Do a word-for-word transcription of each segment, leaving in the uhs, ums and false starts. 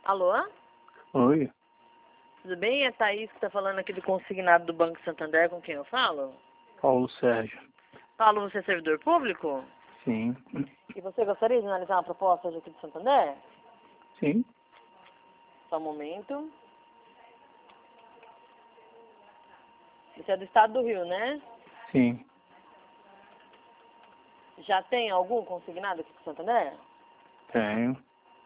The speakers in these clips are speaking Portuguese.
Alô? Oi, Tudo bem? É Thaís que está falando aqui do consignado do Banco Santander, com quem eu falo? Paulo Sérgio. Paulo, você é servidor público? Sim. E você gostaria de analisar uma proposta hoje aqui do Santander? Sim? Só um momento. Você é do estado do Rio, né? Sim. Já tem algum consignado aqui do Santander? Tenho.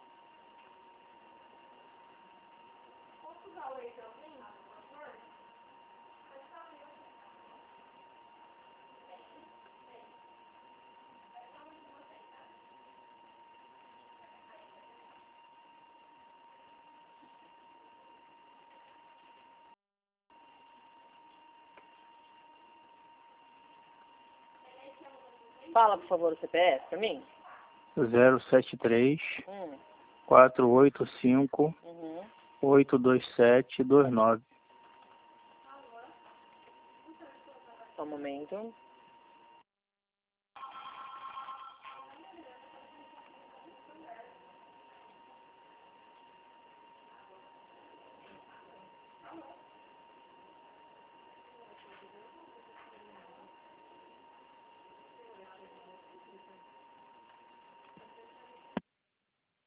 Fala, por favor, o C P F para mim. zero sete três, Hum. quatro oito cinco, Uhum. oito dois sete dois nove. Só um momento.